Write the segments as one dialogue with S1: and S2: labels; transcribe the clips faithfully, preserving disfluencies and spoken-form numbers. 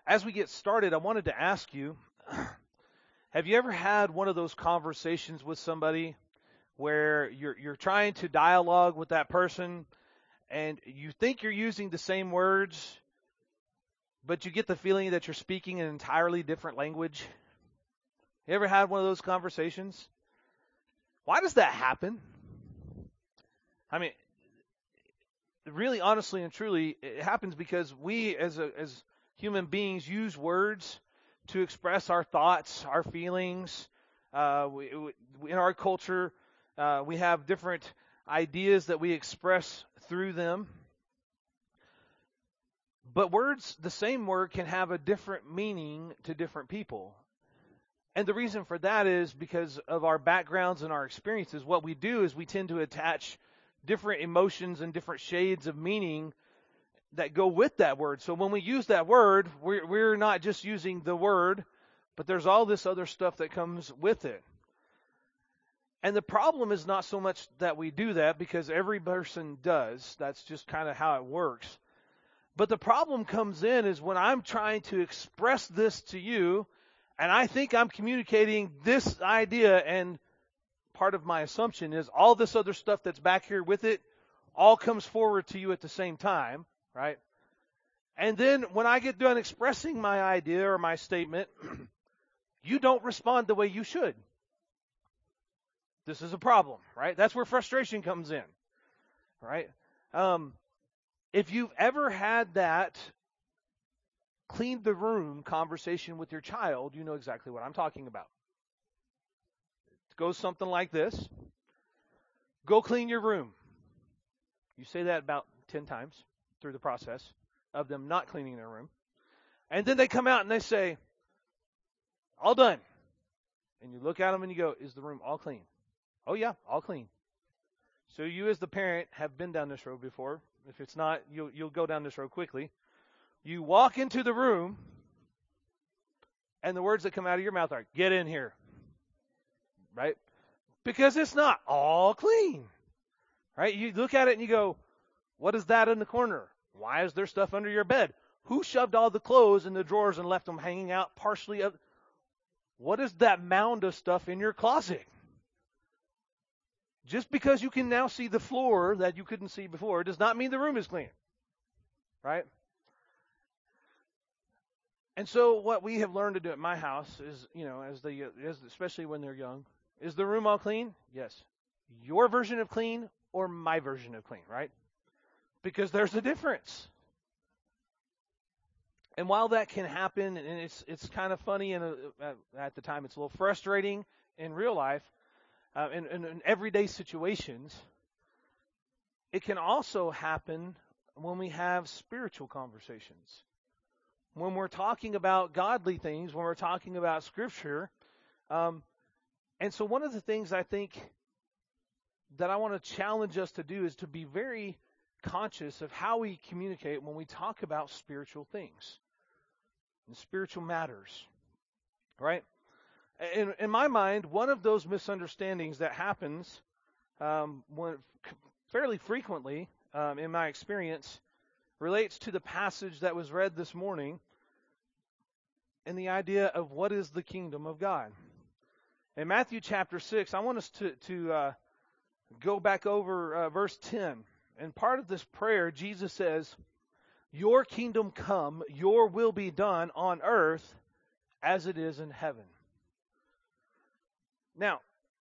S1: As we get started, I wanted to ask you, have you ever had one of those conversations with somebody where you're you're trying to dialogue with that person and you think you're using the same words, but you get the feeling that you're speaking an entirely different language? You ever had one of those conversations? Why does that happen? I mean, really, honestly and truly, it happens because we as a, as human beings use words to express our thoughts, our feelings. Uh, we, we, in our culture, uh, we have different ideas that we express through them. But words, the same word can have a different meaning to different people. And the reason for that is because of our backgrounds and our experiences. What we do is we tend to attach different emotions and different shades of meaning that go with that word. So when we use that word, we're, we're not just using the word, but there's all this other stuff that comes with it. And the problem is not so much that we do that, because every person does. That's just kind of how it works. But the problem comes in is when I'm trying to express this to you, and I think I'm communicating this idea, and part of my assumption is all this other stuff that's back here with it all comes forward to you at the same time, right? And then when I get done expressing my idea or my statement, you don't respond the way you should. This is a problem, right? That's where frustration comes in, right? Um, if you've ever had that clean the room conversation with your child, you know exactly what I'm talking about. It goes something like this. Go clean your room. You say that about ten times through the process of them not cleaning their room. And then they come out and they say, all done. And you look at them and you go, is the room all clean? Oh yeah, all clean. So you as the parent have been down this road before. If it's not, you'll, you'll go down this road quickly. You walk into the room, and the words that come out of your mouth are, get in here. Right? Because it's not all clean. Right? You look at it and you go, what is that in the corner? Why is there stuff under your bed? Who shoved all the clothes in the drawers and left them hanging out partially? Up? What is that mound of stuff in your closet? Just because you can now see the floor that you couldn't see before does not mean the room is clean. Right? And so what we have learned to do at my house is, you know, as the, as especially when they're young, is the room all clean? Yes. Your version of clean or my version of clean, right? Because there's a difference. And while that can happen, and it's it's kind of funny, and uh, at the time it's a little frustrating in real life, uh, in, in, in everyday situations, it can also happen when we have spiritual conversations. When we're talking about godly things, when we're talking about Scripture. Um, and so one of the things I think that I want to challenge us to do is to be very conscious of how we communicate when we talk about spiritual things and spiritual matters, right? In, in my mind, one of those misunderstandings that happens um, when, fairly frequently, um, in my experience, relates to the passage that was read this morning and the idea of what is the kingdom of God. In Matthew chapter six, I want us to, to uh, go back over uh, verse ten. And part of this prayer, Jesus says, your kingdom come, your will be done on earth as it is in heaven. Now,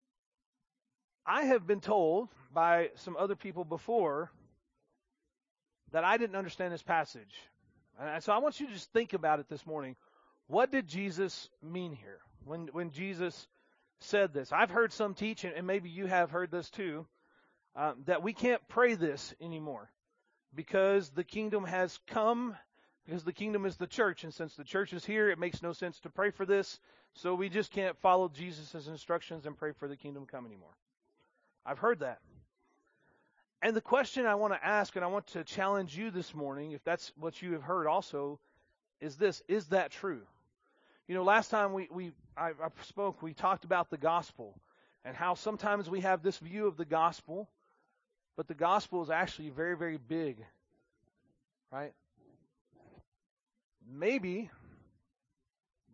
S1: I have been told by some other people before that I didn't understand this passage. And so I want you to just think about it this morning. What did Jesus mean here when, when Jesus said this? I've heard some teach, and maybe you have heard this too, um, that we can't pray this anymore because the kingdom has come, because the kingdom is the church. And since the church is here, it makes no sense to pray for this. So we just can't follow Jesus' instructions and pray for the kingdom come anymore. I've heard that. And the question I want to ask, and I want to challenge you this morning, if that's what you have heard also, is this: is that true? You know, last time we, we I, I spoke, we talked about the gospel and how sometimes we have this view of the gospel, but the gospel is actually very, very big, right? Maybe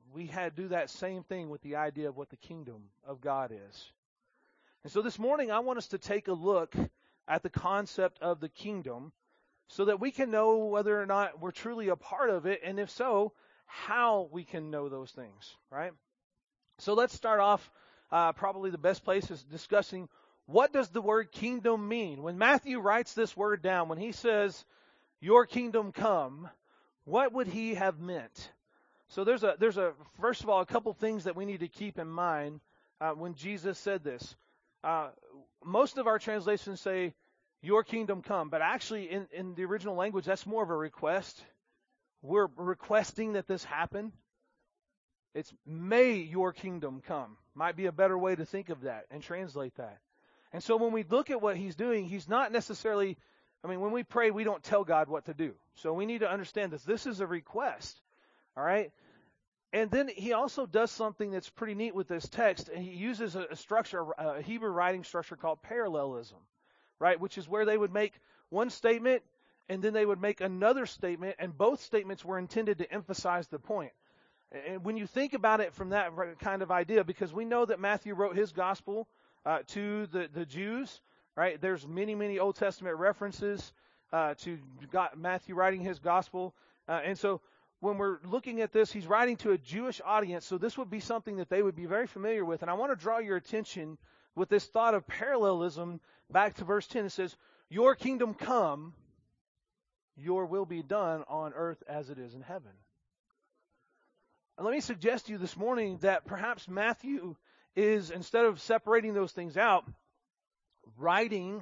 S1: we had do that same thing with the idea of what the kingdom of God is. And so this morning I want us to take a look at the concept of the kingdom so that we can know whether or not we're truly a part of it, and if so, how we can know those things, right? So let's start off, uh, probably the best place is discussing what does the word kingdom mean? When Matthew writes this word down, when he says, your kingdom come, what would he have meant? So there's a, there's a, first of all, a couple things that we need to keep in mind uh, when Jesus said this. Uh, most of our translations say, your kingdom come, but actually in, in the original language, that's more of a request. We're requesting that this happen. It's may your kingdom come. Might be a better way to think of that and translate that. And so when we look at what he's doing, he's not necessarily, I mean, when we pray, we don't tell God what to do. So we need to understand this. This is a request. All right? And then he also does something that's pretty neat with this text. And he uses a, a structure, a Hebrew writing structure called parallelism, right? Which is where they would make one statement and then they would make another statement, and both statements were intended to emphasize the point. And when you think about it from that kind of idea, because we know that Matthew wrote his gospel uh, to the, the Jews, right? There's many, many Old Testament references uh, to God, Matthew writing his gospel. Uh, and so when we're looking at this, he's writing to a Jewish audience, so this would be something that they would be very familiar with. And I want to draw your attention with this thought of parallelism back to verse ten. It says, your kingdom come, your will be done on earth as it is in heaven. And let me suggest to you this morning that perhaps Matthew is, instead of separating those things out, writing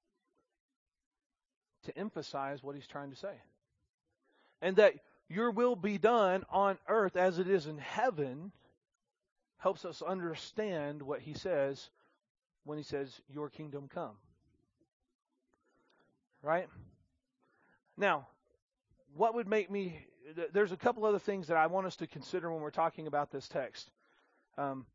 S1: to emphasize what he's trying to say. And that your will be done on earth as it is in heaven helps us understand what he says when he says, your kingdom come. Right? Now, what would make me, there's a couple other things that I want us to consider when we're talking about this text. Um,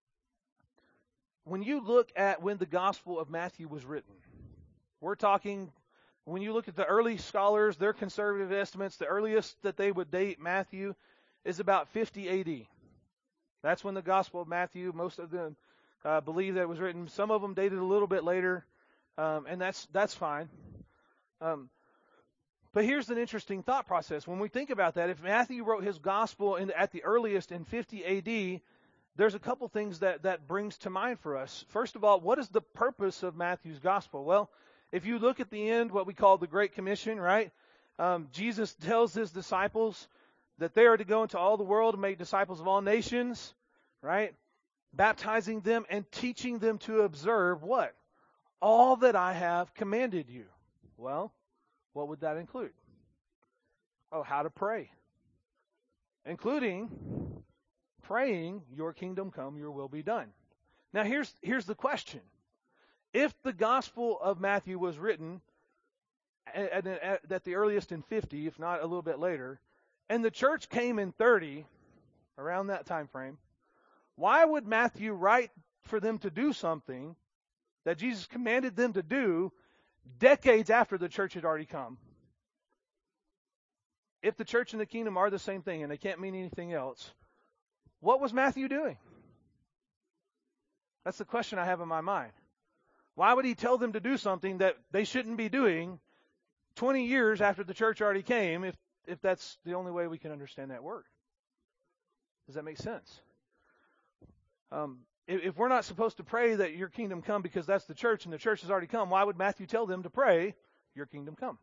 S1: when you look at when the Gospel of Matthew was written, we're talking, when you look at the early scholars, their conservative estimates, the earliest that they would date Matthew is about fifty A D. That's when the Gospel of Matthew, most of them uh, believe that it was written. Some of them dated a little bit later, um, and that's that's fine. Um, but here's an interesting thought process. When we think about that, if Matthew wrote his Gospel in, at the earliest in fifty A D, there's a couple things that, that brings to mind for us. First of all, what is the purpose of Matthew's Gospel? Well, if you look at the end, what we call the Great Commission, right? Um, Jesus tells his disciples that they are to go into all the world and make disciples of all nations, right? Baptizing them and teaching them to observe what? All that I have commanded you. Well, what would that include? Oh, how to pray. Including praying, your kingdom come, your will be done. Now here's here's the question. If the Gospel of Matthew was written at, at, at the earliest in fifty, if not a little bit later, and the church came in thirty, around that time frame, why would Matthew write for them to do something that Jesus commanded them to do decades after the church had already come? If the church and the kingdom are the same thing and they can't mean anything else, what was Matthew doing? That's the question I have in my mind. Why would he tell them to do something that they shouldn't be doing twenty years after the church already came, if, if that's the only way we can understand that word? Does that make sense? Um, if, if we're not supposed to pray that your kingdom come because that's the church and the church has already come, why would Matthew tell them to pray, your kingdom come?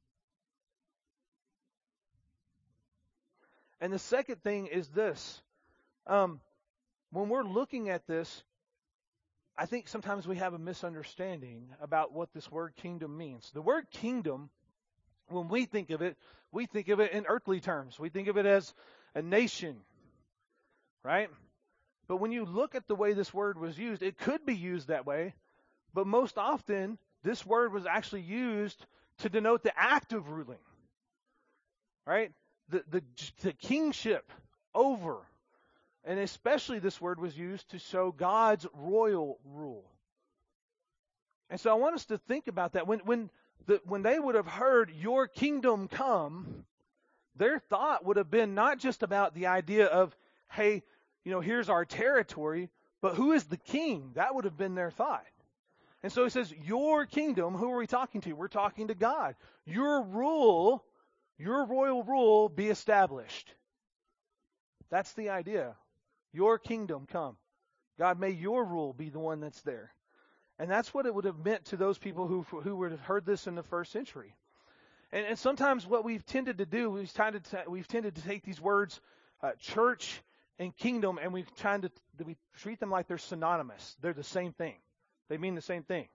S1: And the second thing is this. Um, when we're looking at this, I think sometimes we have a misunderstanding about what this word kingdom means. The word kingdom, when we think of it, we think of it in earthly terms. We think of it as a nation, right? But when you look at the way this word was used, it could be used that way, but most often this word was actually used to denote the act of ruling, right? The, the, the kingship over. And especially this word was used to show God's royal rule. And so I want us to think about that. When when the, when they would have heard your kingdom come, their thought would have been not just about the idea of hey, you know, here's our territory, but who is the king? That would have been their thought. And so he says, your kingdom, who are we talking to? We're talking to God. Your rule, your royal rule be established. That's the idea. Your kingdom come. God, may your rule be the one that's there. And that's what it would have meant to those people who who would have heard this in the first century. And, and sometimes what we've tended to do, we've tended to, we've tended to take these words, uh, church and kingdom, and we've tried to we treat them like they're synonymous. They're the same thing. They mean the same thing.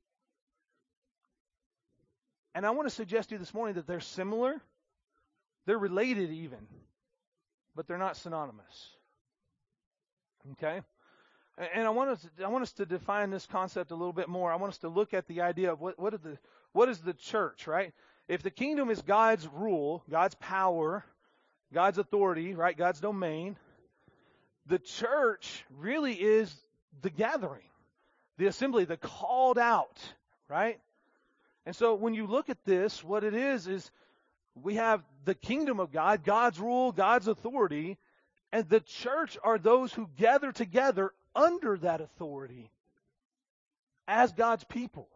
S1: And I want to suggest to you this morning that they're similar. They're related even. But they're not synonymous. Okay? And I want us I want us to define this concept a little bit more. I want us to look at the idea of what what is the what is the church, right? If the kingdom is God's rule, God's power, God's authority, right? God's domain, the church really is the gathering, the assembly, the called out, right? And so when you look at this, what it is is we have the kingdom of God, God's rule, God's authority, and the church are those who gather together under that authority as God's people.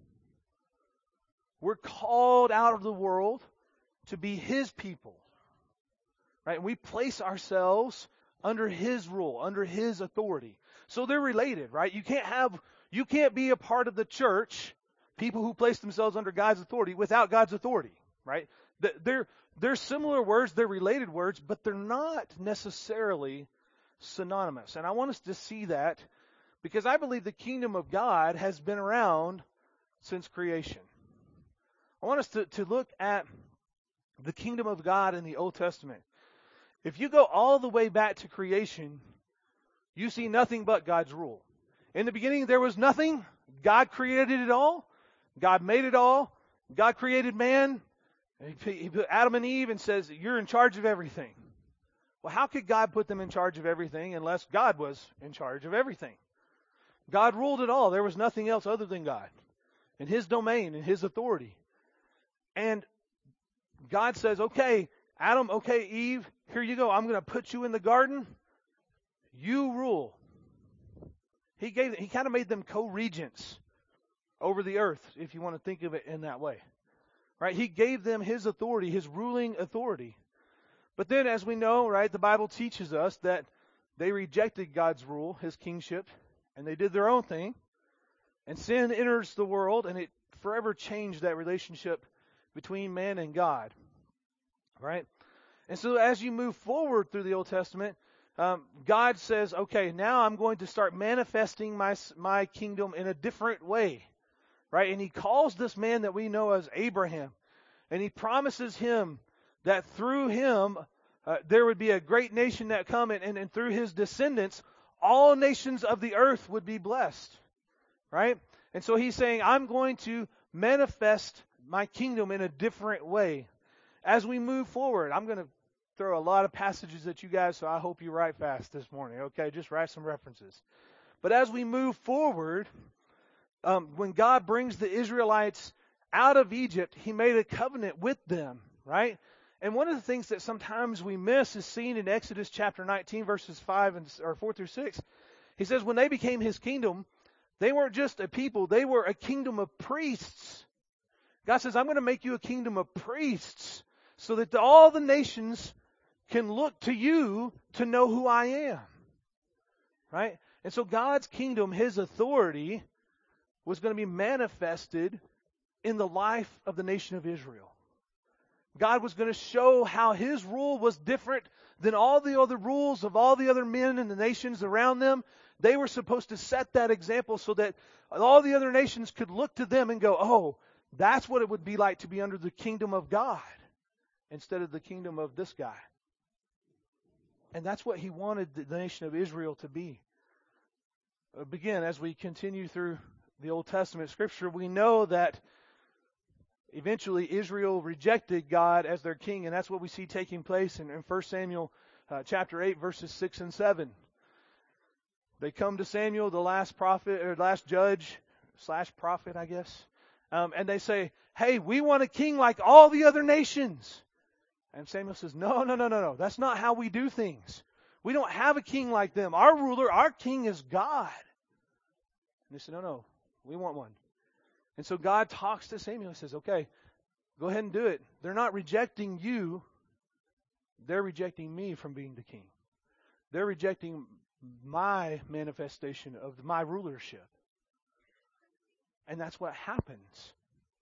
S1: We're called out of the world to be His people, right? And we place ourselves under His rule, under His authority. So they're related, right? You can't have, you can't be a part of the church, people who place themselves under God's authority, without God's authority, right? They're, they're similar words, they're related words, but they're not necessarily synonymous. And I want us to see that because I believe the kingdom of God has been around since creation. I want us to, to look at the kingdom of God in the Old Testament. If you go all the way back to creation, you see nothing but God's rule. In the beginning, there was nothing. God created it all. God made it all. God created man. He put Adam and Eve and says, you're in charge of everything. Well, how could God put them in charge of everything unless God was in charge of everything? God ruled it all. There was nothing else other than God in His domain, in His authority. And God says, okay, Adam, okay, Eve, here you go. I'm going to put you in the garden. You rule. He gave, he kind of made them co-regents over the earth, if you want to think of it in that way. Right? He gave them His authority, His ruling authority. But then, as we know, right, the Bible teaches us that they rejected God's rule, His kingship, and they did their own thing. And sin enters the world, and it forever changed that relationship between man and God. Right? And so as you move forward through the Old Testament, um, God says, okay, now I'm going to start manifesting my, my kingdom in a different way. Right? And He calls this man that we know as Abraham. And He promises him that through him, uh, there would be a great nation that come, and, and, and through his descendants, all nations of the earth would be blessed. Right? And so He's saying, I'm going to manifest my kingdom in a different way. As we move forward, I'm going to throw a lot of passages at you guys, so I hope you write fast this morning. Okay, just write some references. But as we move forward, um, when God brings the Israelites out of Egypt, He made a covenant with them, right? And one of the things that sometimes we miss is seen in Exodus chapter nineteen, verses five and or four through six. He says, when they became His kingdom, they weren't just a people; they were a kingdom of priests. God says, "I'm going to make you a kingdom of priests, so that the, all the nations can look to you to know who I am." Right? And so God's kingdom, His authority, was going to be manifested in the life of the nation of Israel. God was going to show how His rule was different than all the other rules of all the other men and the nations around them. They were supposed to set that example so that all the other nations could look to them and go, oh, that's what it would be like to be under the kingdom of God instead of the kingdom of this guy. And that's what He wanted the nation of Israel to be. Again, as we continue through the Old Testament Scripture, we know that eventually Israel rejected God as their king, and that's what we see taking place in, in First Samuel uh, chapter eight, verses six and seven. They come to Samuel, the last prophet, or last judge, slash prophet, I guess, um, and they say, hey, we want a king like all the other nations. And Samuel says, no, no, no, no, no. That's not how we do things. We don't have a king like them. Our ruler, our king is God. And they said, no, no, we want one. And so God talks to Samuel and says, okay, go ahead and do it. They're not rejecting you. They're rejecting me from being the king. They're rejecting my manifestation of my rulership. And that's what happens.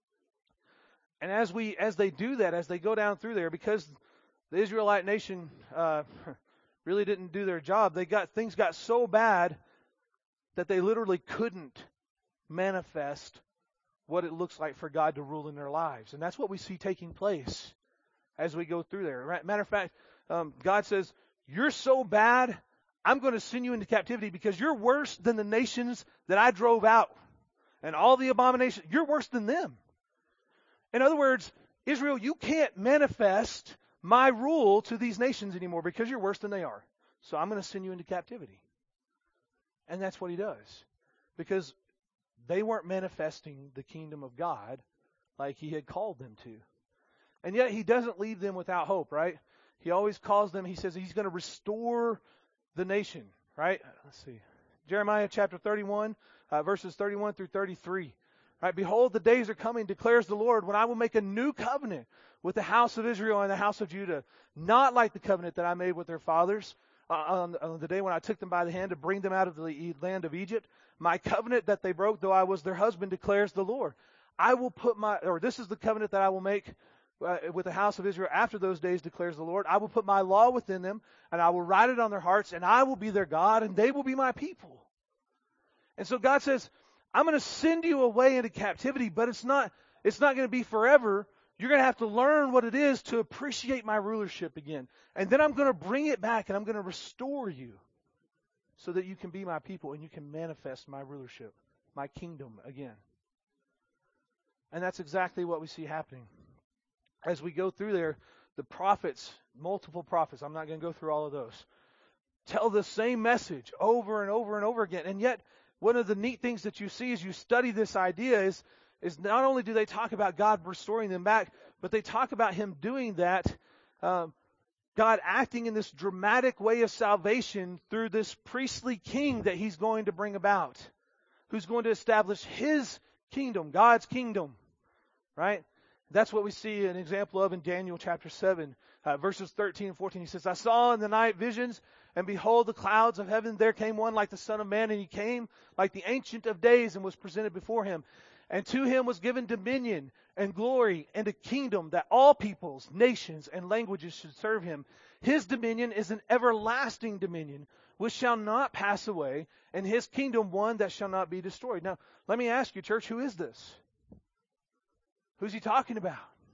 S1: And as we, as they do that, as they go down through there, because the Israelite nation uh, really didn't do their job, they got things got so bad that they literally couldn't manifest what it looks like for God to rule in their lives. And that's what we see taking place as we go through there. Matter of fact, um, God says, you're so bad, I'm going to send you into captivity because you're worse than the nations that I drove out. And all the abominations, you're worse than them. In other words, Israel, you can't manifest my rule to these nations anymore because you're worse than they are. So I'm going to send you into captivity. And that's what he does. Because they weren't manifesting the kingdom of God like he had called them to. And yet he doesn't leave them without hope, right? He always calls them, he says he's going to restore the nation, right? Let's see. Jeremiah chapter thirty-one, uh, verses thirty-one through thirty-three. Right? Behold, the days are coming, declares the Lord, when I will make a new covenant with the house of Israel and the house of Judah, not like the covenant that I made with their fathers uh, on, on the day when I took them by the hand to bring them out of the land of Egypt. My covenant that they broke, though I was their husband, declares the Lord. I will put my, or this is the covenant that I will make uh, with the house of Israel after those days, declares the Lord. I will put my law within them, and I will write it on their hearts, and I will be their God, and they will be my people. And so God says, I'm going to send you away into captivity, but it's not, it's not going to be forever. You're going to have to learn what it is to appreciate my rulership again. And then I'm going to bring it back and I'm going to restore you so that you can be my people and you can manifest my rulership, my kingdom again. And that's exactly what we see happening. As we go through there, the prophets, multiple prophets, I'm not going to go through all of those, tell the same message over and over and over again. And yet, one of the neat things that you see as you study this idea is, is not only do they talk about God restoring them back, but they talk about him doing that, um, God acting in this dramatic way of salvation through this priestly king that he's going to bring about, who's going to establish his kingdom, God's kingdom, right? That's what we see an example of in Daniel chapter seven, uh, verses thirteen and fourteen. He says, I saw in the night visions, and behold, the clouds of heaven, there came one like the Son of Man, and he came like the Ancient of Days and was presented before him. And to him was given dominion and glory and a kingdom that all peoples, nations, and languages should serve him. His dominion is an everlasting dominion, which shall not pass away, and his kingdom one that shall not be destroyed. Now, let me ask you, church, who is this? Who's he talking about?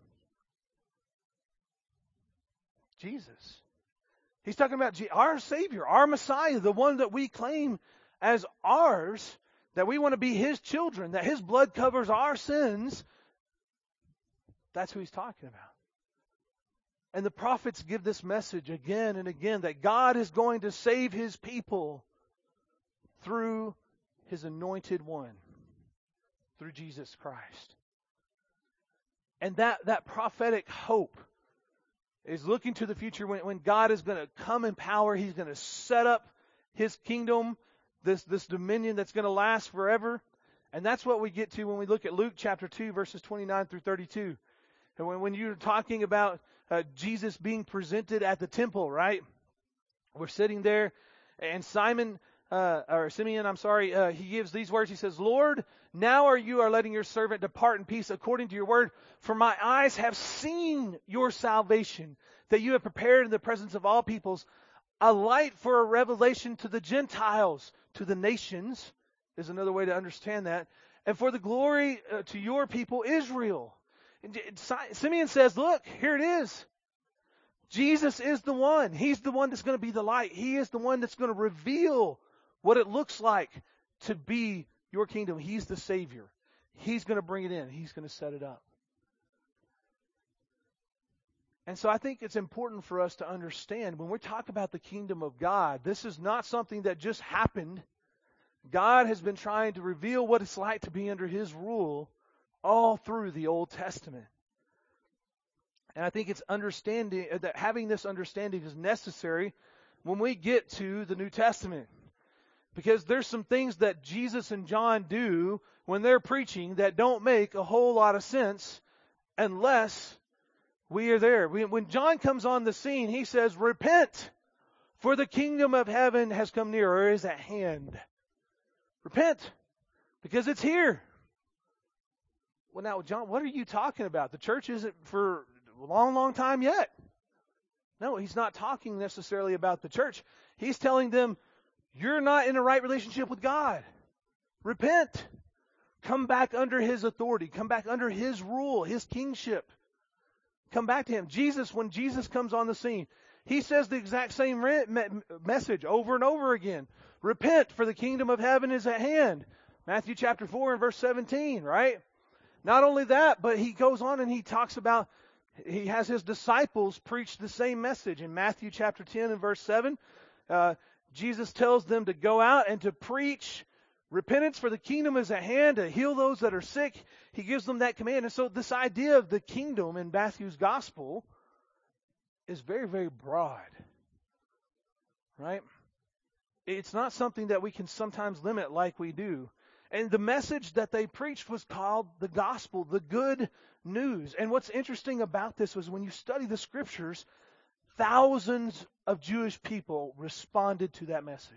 S1: Jesus. He's talking about our Savior, our Messiah, the one that we claim as ours, that we want to be his children, that his blood covers our sins. That's who he's talking about. And the prophets give this message again and again, that God is going to save his people through his anointed one, through Jesus Christ. And that, that prophetic hope is looking to the future when, when God is going to come in power. He's going to set up his kingdom, this, this dominion that's going to last forever. And that's what we get to when we look at Luke chapter two, verses twenty-nine through thirty-two. And when, when you're talking about uh, Jesus being presented at the temple, right? We're sitting there, and Simon, uh, or Simeon, I'm sorry, uh, he gives these words. He says, Lord, now are you are letting your servant depart in peace according to your word. For my eyes have seen your salvation, that you have prepared in the presence of all peoples, a light for a revelation to the Gentiles, to the nations, is another way to understand that, and for the glory uh, to your people Israel. And Simeon says, look, here it is. Jesus is the one. He's the one that's going to be the light. He is the one that's going to reveal what it looks like to be your kingdom. He's the Savior. He's going to bring it in. He's going to set it up. And so I think it's important for us to understand when we talk about the kingdom of God, this is not something that just happened. God has been trying to reveal what it's like to be under his rule all through the Old Testament. And I think it's understanding that having this understanding is necessary when we get to the New Testament. Because there's some things that Jesus and John do when they're preaching that don't make a whole lot of sense unless we are there. When John comes on the scene, he says, repent, for the kingdom of heaven has come near, or is at hand. Repent, because it's here. Well, now, John, what are you talking about? The church isn't for a long, long time yet. No, he's not talking necessarily about the church. He's telling them, you're not in a right relationship with God. Repent. Come back under his authority. Come back under his rule, his kingship. Come back to him. Jesus, when Jesus comes on the scene, he says the exact same re- me- message over and over again. Repent, for the kingdom of heaven is at hand. Matthew chapter four and verse seventeen, right? Not only that, but he goes on and he talks about, he has his disciples preach the same message. In Matthew chapter ten and verse seven, uh, Jesus tells them to go out and to preach repentance, for the kingdom is at hand, to heal those that are sick. He gives them that command. And so this idea of the kingdom in Matthew's gospel is very, very broad. Right? It's not something that we can sometimes limit like we do. And the message that they preached was called the gospel, the good news. And what's interesting about this was when you study the scriptures, thousands of Jewish people responded to that message.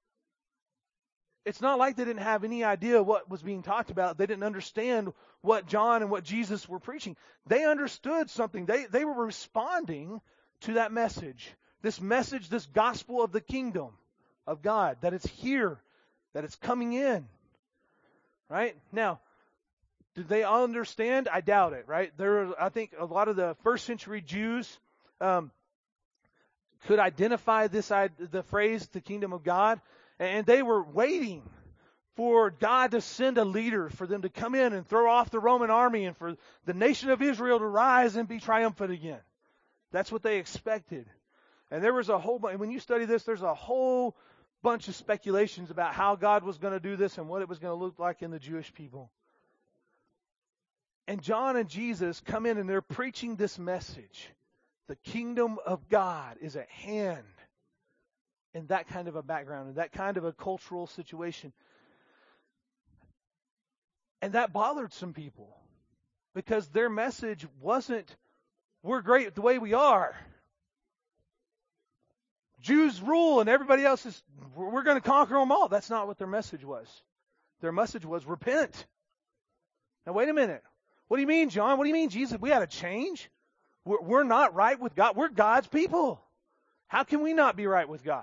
S1: It's not like they didn't have any idea what was being talked about. They didn't understand what John and what Jesus were preaching. They understood something. They, they were responding to that message. This message, this gospel of the kingdom of God, that it's here, that it's coming in. Right? Now, did they all understand? I doubt it, right? There, I think a lot of the first century Jews um, could identify this the phrase, the kingdom of God. And they were waiting for God to send a leader for them to come in and throw off the Roman army and for the nation of Israel to rise and be triumphant again. That's what they expected. And there was a whole bunch, when you study this, there's a whole bunch of speculations about how God was going to do this and what it was going to look like in the Jewish people. And John and Jesus come in and they're preaching this message. The kingdom of God is at hand. In that kind of a background, in that kind of a cultural situation. And that bothered some people. Because their message wasn't, we're great the way we are. Jews rule and everybody else is, we're going to conquer them all. That's not what their message was. Their message was, repent. Now wait a minute. What do you mean, John? What do you mean, Jesus? We got to change? We're, we're not right with God. We're God's people. How can we not be right with God?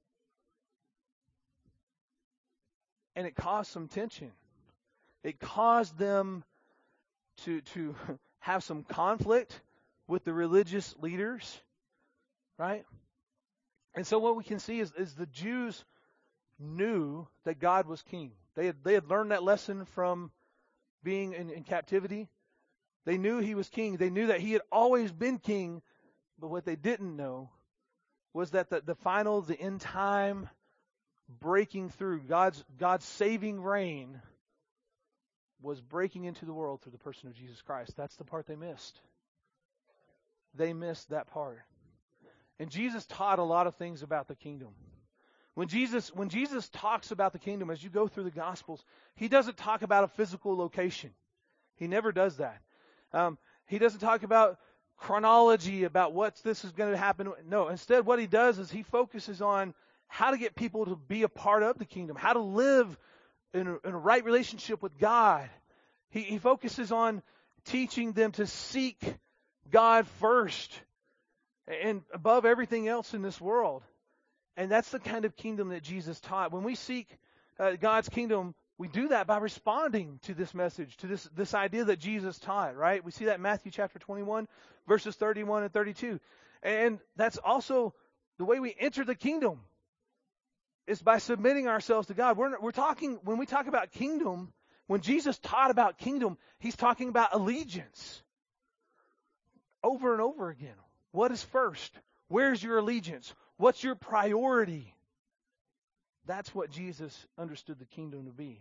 S1: And it caused some tension. It caused them to, to have some conflict with the religious leaders, right? And so what we can see is, is the Jews knew that God was king. They had, they had learned that lesson from being in, in captivity. They knew he was king. They knew that he had always been king. But what they didn't know was that the, the final, the end time breaking through, God's God's saving reign was breaking into the world through the person of Jesus Christ. That's the part they missed. They missed that part. And Jesus taught a lot of things about the kingdom. When Jesus when Jesus talks about the kingdom, as you go through the Gospels, he doesn't talk about a physical location. He never does that. Um, he doesn't talk about chronology, about what this is going to happen. No, instead what he does is he focuses on how to get people to be a part of the kingdom, how to live in a, in a right relationship with God. He, he focuses on teaching them to seek God first and above everything else in this world. And that's the kind of kingdom that Jesus taught. When we seek uh, God's kingdom, we do that by responding to this message, to this, this idea that Jesus taught, right? We see that in Matthew chapter twenty-one, verses thirty-one and thirty-two. And that's also the way we enter the kingdom. Is by submitting ourselves to God. We're, we're talking, when we talk about kingdom, when Jesus taught about kingdom, he's talking about allegiance. Over and over again. What is first? Where's your allegiance? What's your priority? That's what Jesus understood the kingdom to be.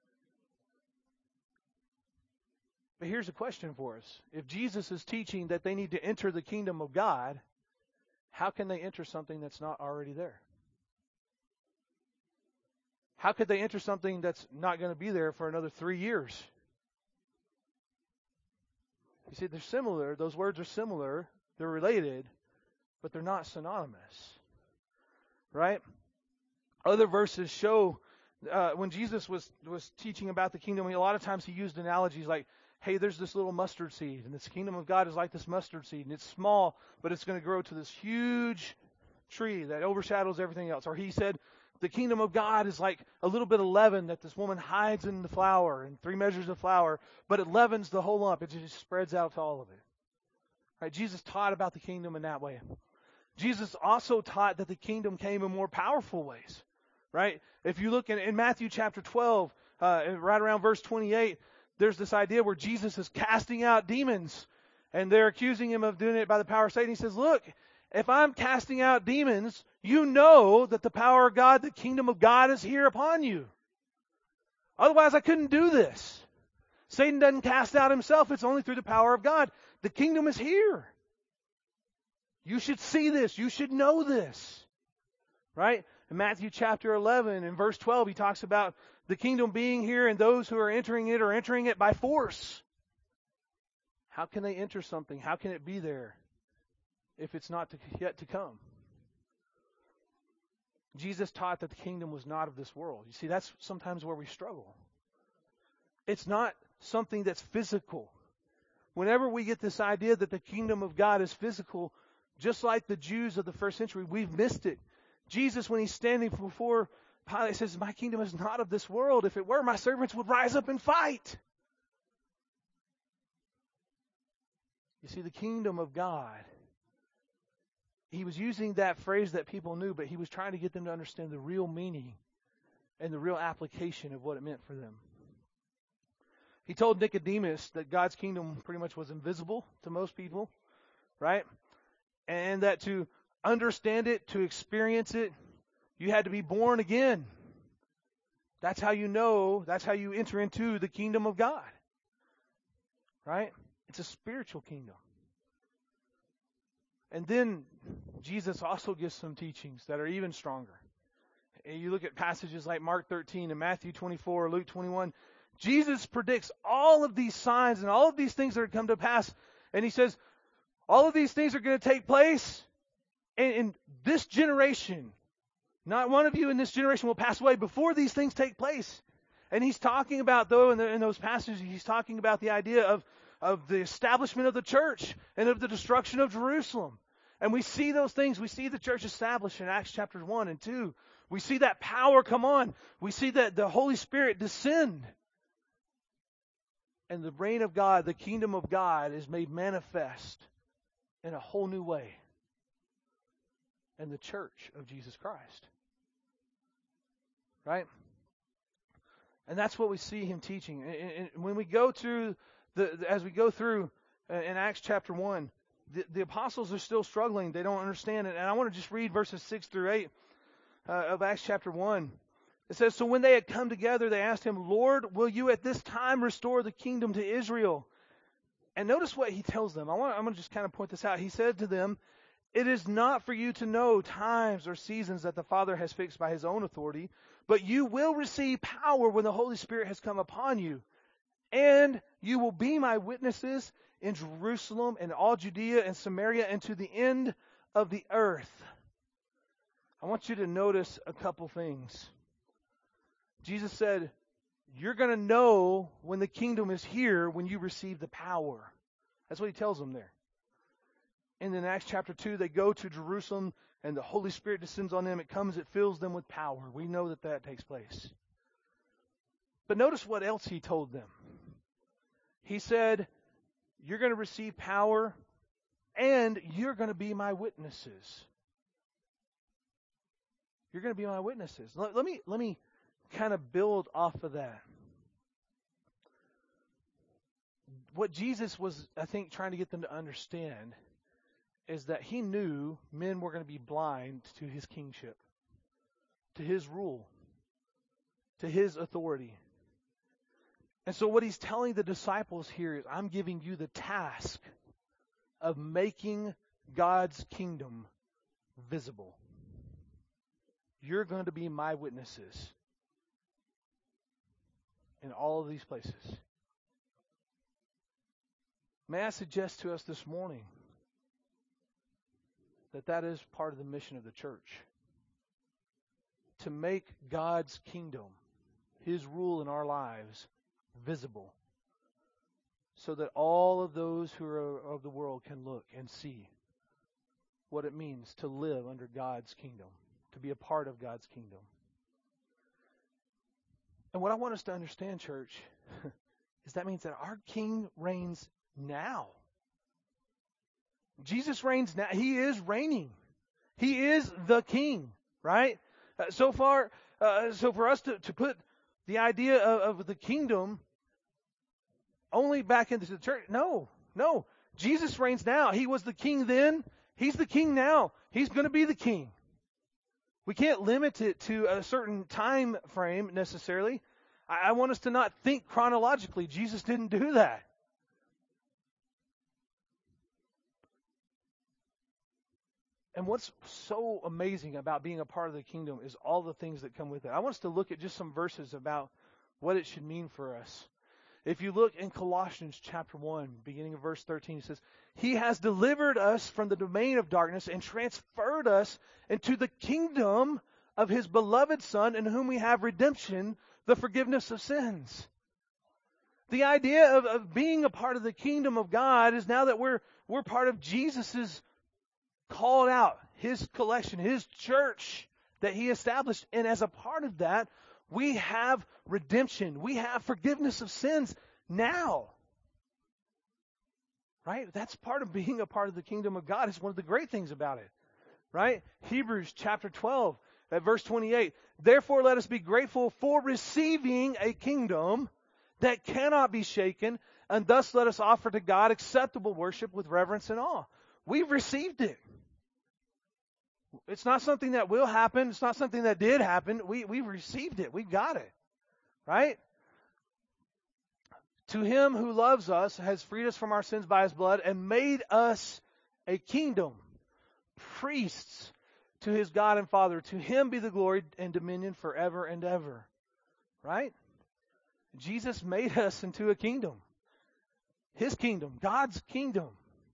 S1: But here's a question for us. If Jesus is teaching that they need to enter the kingdom of God, how can they enter something that's not already there? How could they enter something that's not going to be there for another three years? You see, they're similar. Those words are similar. They're related, but they're not synonymous. Right? Other verses show uh, when Jesus was, was teaching about the kingdom, a lot of times he used analogies like, hey, there's this little mustard seed, and this kingdom of God is like this mustard seed, and it's small, but it's going to grow to this huge tree that overshadows everything else. Or he said, the kingdom of God is like a little bit of leaven that this woman hides in the flour, and three measures of flour, but it leavens the whole lump. It just spreads out to all of it. Right? Jesus taught about the kingdom in that way. Jesus also taught that the kingdom came in more powerful ways. Right? If you look in, in Matthew chapter twelve, uh, right around verse twenty-eight, there's this idea where Jesus is casting out demons, and they're accusing him of doing it by the power of Satan. He says, look, if I'm casting out demons, you know that the power of God, the kingdom of God is here upon you. Otherwise, I couldn't do this. Satan doesn't cast out himself. It's only through the power of God. The kingdom is here. You should see this. You should know this. Right? In Matthew chapter eleven, in verse twelve, he talks about the kingdom being here and those who are entering it are entering it by force. How can they enter something? How can it be there if it's not to, yet to come? Jesus taught that the kingdom was not of this world. You see, that's sometimes where we struggle. It's not something that's physical. Whenever we get this idea that the kingdom of God is physical, just like the Jews of the first century, we've missed it. Jesus, when he's standing before Pilate, says, my kingdom is not of this world. If it were, my servants would rise up and fight. You see, the kingdom of God, he was using that phrase that people knew, but he was trying to get them to understand the real meaning and the real application of what it meant for them. He told Nicodemus that God's kingdom pretty much was invisible to most people, right? And that to understand it, to experience it, you had to be born again. That's how you know, that's how you enter into the kingdom of God. Right? It's a spiritual kingdom. And then Jesus also gives some teachings that are even stronger. And you look at passages like Mark thirteen and Matthew twenty-four, Luke twenty-one. Jesus predicts all of these signs and all of these things that are come to pass. And he says, all of these things are going to take place in, in this generation. Not one of you in this generation will pass away before these things take place. And he's talking about, though, in, the, in those passages, he's talking about the idea of, of the establishment of the church and of the destruction of Jerusalem. And we see those things. We see the church established in Acts chapters one and two. We see that power come on. We see that the Holy Spirit descend. And the reign of God, the kingdom of God, is made manifest in a whole new way. And the church of Jesus Christ. Right? And that's what we see him teaching. And when we go through, the, as we go through in Acts chapter one, the, the apostles are still struggling. They don't understand it. And I want to just read verses six through eight uh, of Acts chapter one. It says, so when they had come together, they asked him, Lord, will you at this time restore the kingdom to Israel? And notice what he tells them. I want, I'm going to just kind of point this out. He said to them, it is not for you to know times or seasons that the Father has fixed by his own authority, but you will receive power when the Holy Spirit has come upon you. And you will be my witnesses in Jerusalem and all Judea and Samaria and to the end of the earth. I want you to notice a couple things. Jesus said, you're going to know when the kingdom is here when you receive the power. That's what he tells them there. And in Acts chapter two, they go to Jerusalem and the Holy Spirit descends on them. It comes, it fills them with power. We know that that takes place. But notice what else he told them. He said, you're going to receive power and you're going to be my witnesses. You're going to be my witnesses. Let, let me, let me kind of build off of that. What Jesus was, I think, trying to get them to understand is that he knew men were going to be blind to his kingship, to his rule, to his authority. And so what he's telling the disciples here is, I'm giving you the task of making God's kingdom visible. You're going to be my witnesses in all of these places. May I suggest to us this morning that that is part of the mission of the church. To make God's kingdom, His rule in our lives, visible. So that all of those who are of the world can look and see what it means to live under God's kingdom, to be a part of God's kingdom. And what I want us to understand, church, is that means that our King reigns now. Jesus reigns now. He is reigning. He is the King, right? Uh, so far, uh, so for us to, to put the idea of, of the kingdom only back into the church, no, no. Jesus reigns now. He was the King then. He's the King now. He's going to be the King. We can't limit it to a certain time frame necessarily. I, I want us to not think chronologically. Jesus didn't do that. And what's so amazing about being a part of the kingdom is all the things that come with it. I want us to look at just some verses about what it should mean for us. If you look in Colossians chapter one, beginning of verse thirteen, it says, He has delivered us from the domain of darkness and transferred us into the kingdom of His beloved Son, in whom we have redemption, the forgiveness of sins. The idea of, of being a part of the kingdom of God is now that we're we're part of Jesus's called out, His collection, His church that He established. And as a part of that, we have redemption. We have forgiveness of sins now. Right? That's part of being a part of the kingdom of God. It's one of the great things about it. Right? Hebrews chapter twelve, at verse twenty-eight. Therefore let us be grateful for receiving a kingdom that cannot be shaken, and thus let us offer to God acceptable worship with reverence and awe. We've received it. It's not something that will happen. It's not something that did happen. We, we've received it. We got it. Right? To Him who loves us, has freed us from our sins by His blood, and made us a kingdom, priests to His God and Father. To Him be the glory and dominion forever and ever. Right? Jesus made us into a kingdom. His kingdom. God's kingdom.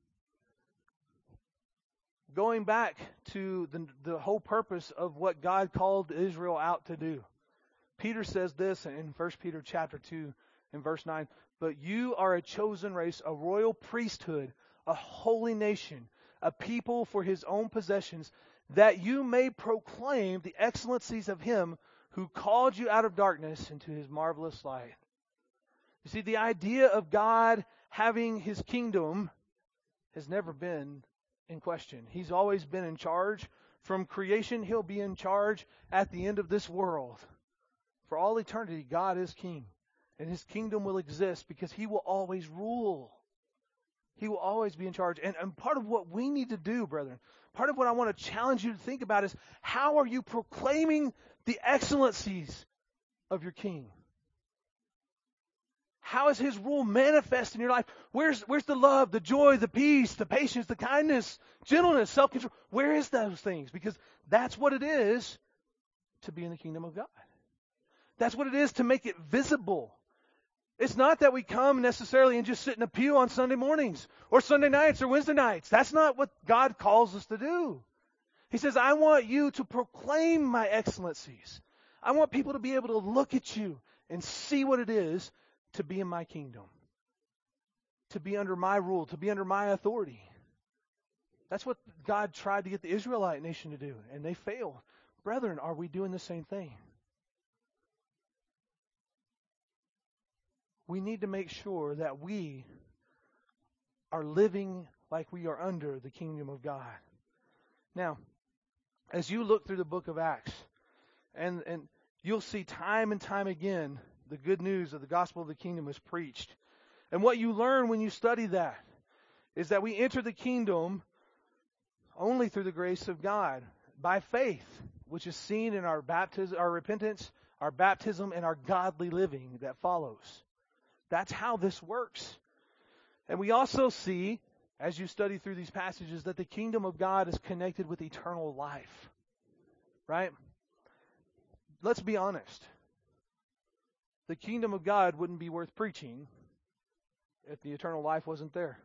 S1: Going back to the, the whole purpose of what God called Israel out to do. Peter says this in First Peter chapter two and verse nine. But you are a chosen race, a royal priesthood, a holy nation, a people for His own possessions, that you may proclaim the excellencies of Him who called you out of darkness into His marvelous light. You see, the idea of God having His kingdom has never been in question. He's always been in charge. From creation, He'll be in charge at the end of this world. For all eternity, God is King. And His kingdom will exist because He will always rule. He will always be in charge. And, and part of what we need to do, brethren, part of what I want to challenge you to think about is, how are you proclaiming the excellencies of your King? How is His rule manifest in your life? Where's, where's the love, the joy, the peace, the patience, the kindness, gentleness, self-control? Where is those things? Because that's what it is to be in the kingdom of God. That's what it is to make it visible. It's not that we come necessarily and just sit in a pew on Sunday mornings or Sunday nights or Wednesday nights. That's not what God calls us to do. He says, I want you to proclaim my excellencies. I want people to be able to look at you and see what it is to be in my kingdom, to be under my rule, to be under my authority. That's what God tried to get the Israelite nation to do, and they failed. Brethren, are we doing the same thing? We need to make sure that we are living like we are under the kingdom of God. Now, as you look through the book of Acts, and, and you'll see time and time again the good news of the gospel of the kingdom is preached. And what you learn when you study that is that we enter the kingdom only through the grace of God, by faith, which is seen in our baptism, our repentance, our baptism, and our godly living that follows. That's how this works. And we also see as you study through these passages, that the kingdom of God is connected with eternal life. Right? Let's be honest. The kingdom of God wouldn't be worth preaching if the eternal life wasn't there.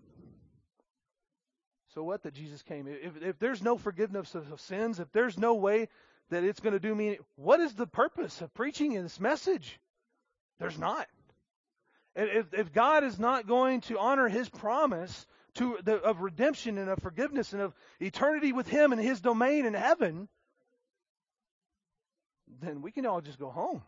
S1: So what that Jesus came? If, if there's no forgiveness of sins, if there's no way that it's going to do me, what is the purpose of preaching in this message? There's not. And if, if God is not going to honor His promise to the, of redemption and of forgiveness and of eternity with Him and His domain in heaven, then we can all just go home.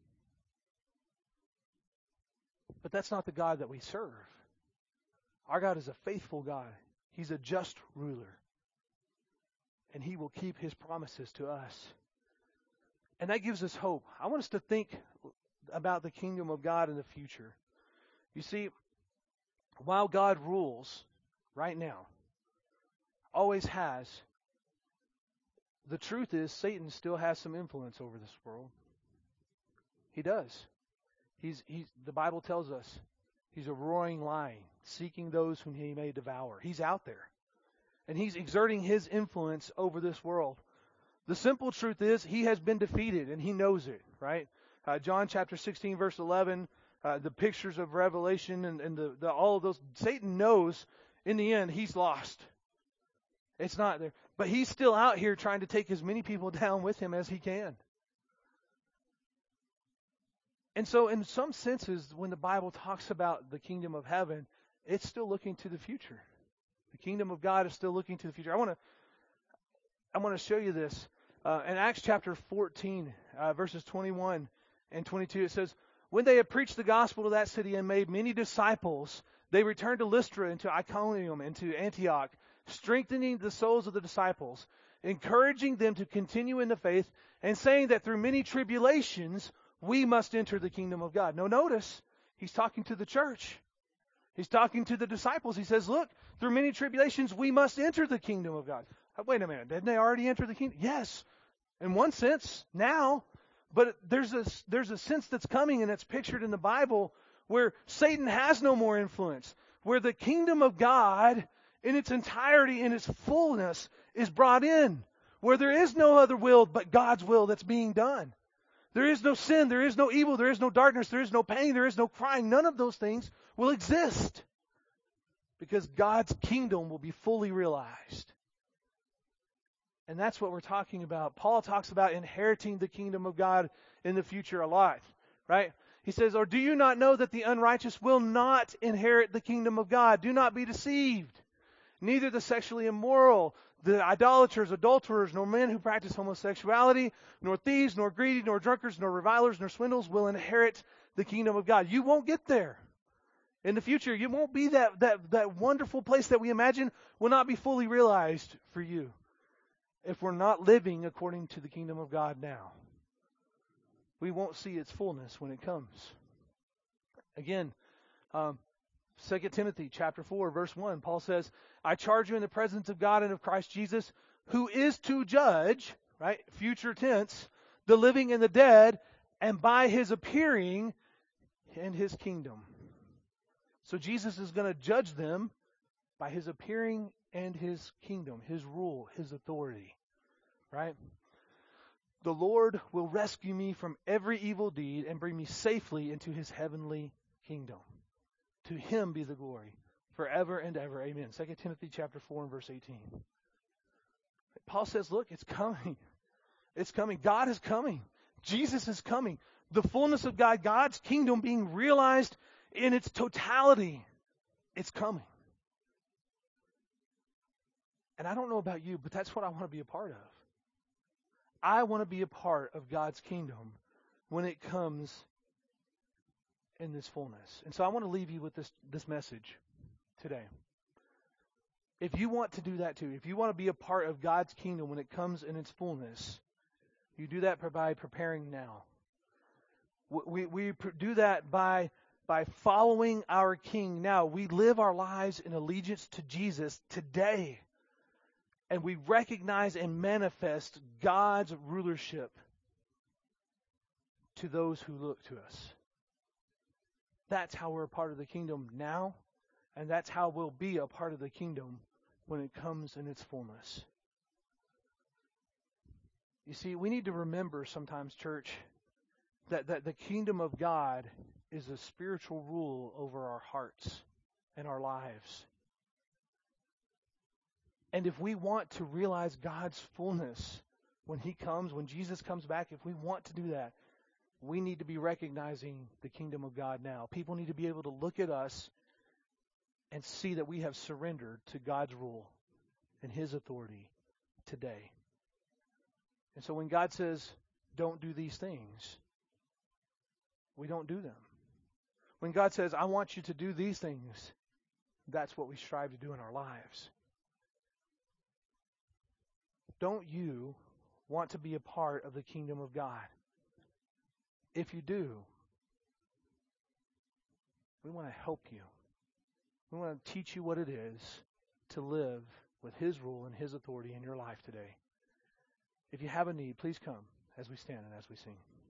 S1: But that's not the God that we serve. Our God is a faithful God. He's a just ruler. And He will keep His promises to us. And that gives us hope. I want us to think about the kingdom of God in the future. You see, while God rules right now, always has, the truth is Satan still has some influence over this world. He does. He's, he's, the Bible tells us he's a roaring lion, seeking those whom he may devour. He's out there. And he's exerting his influence over this world. The simple truth is he has been defeated, and he knows it, right? Uh, John chapter sixteen, verse eleven, uh, the pictures of Revelation and, and the, the all of those. Satan knows in the end he's lost. It's not there. But he's still out here trying to take as many people down with him as he can. And so in some senses, when the Bible talks about the kingdom of heaven, it's still looking to the future. The kingdom of God is still looking to the future. I want to I want to show you this. Uh, in Acts chapter fourteen, uh, verses twenty-one and twenty-two, it says, when they had preached the gospel to that city and made many disciples, they returned to Lystra and to Iconium and to Antioch, strengthening the souls of the disciples, encouraging them to continue in the faith, and saying that through many tribulations we must enter the kingdom of God. Now notice, he's talking to the church. He's talking to the disciples. He says, look, through many tribulations we must enter the kingdom of God. Wait a minute, didn't they already enter the kingdom? Yes, in one sense, now. But there's a, there's a sense that's coming, and it's pictured in the Bible, where Satan has no more influence, where the kingdom of God in its entirety, in its fullness, is brought in, where there is no other will but God's will that's being done. There is no sin, there is no evil, there is no darkness, there is no pain, there is no crying. None of those things will exist, because God's kingdom will be fully realized. And that's what we're talking about. Paul talks about inheriting the kingdom of God in the future a lot, right? He says, or do you not know that the unrighteous will not inherit the kingdom of God? Do not be deceived. Neither the sexually immoral, the idolaters, adulterers, nor men who practice homosexuality, nor thieves, nor greedy, nor drunkards, nor revilers, nor swindlers will inherit the kingdom of God. You won't get there. In the future, you won't be that, that, that wonderful place that we imagine will not be fully realized for you if we're not living according to the kingdom of God now. We won't see its fullness when it comes. Again, um, Second Timothy chapter four, verse one, Paul says, I charge you in the presence of God and of Christ Jesus, who is to judge, right, future tense, the living and the dead, and by his appearing in his kingdom. So Jesus is going to judge them by his appearing and his kingdom, his rule, his authority, right? The Lord will rescue me from every evil deed and bring me safely into his heavenly kingdom. To him be the glory forever and ever. Amen. Second Timothy chapter four and verse eighteen. Paul says, look, it's coming. It's coming. God is coming. Jesus is coming. The fullness of God, God's kingdom being realized in its totality. It's coming. And I don't know about you, but that's what I want to be a part of. I want to be a part of God's kingdom when it comes in this fullness. And so I want to leave you with this, this message today. If you want to do that too, if you want to be a part of God's kingdom when it comes in its fullness, you do that by preparing now. We, we do that by, by following our King now. We live our lives in allegiance to Jesus today. And we recognize and manifest God's rulership to those who look to us. That's how we're a part of the kingdom now, And that's how we'll be a part of the kingdom when it comes in its fullness. You see, we need to remember sometimes, church, that, that the kingdom of God is a spiritual rule over our hearts and our lives. And if we want to realize God's fullness when He comes, when Jesus comes back, if we want to do that, we need to be recognizing the kingdom of God now. People need to be able to look at us and see that we have surrendered to God's rule and His authority today. And so when God says, don't do these things, we don't do them. When God says, I want you to do these things, that's what we strive to do in our lives. Don't you want to be a part of the kingdom of God? If you do, we want to help you. We want to teach you what it is to live with His rule and His authority in your life today. If you have a need, please come as we stand and as we sing.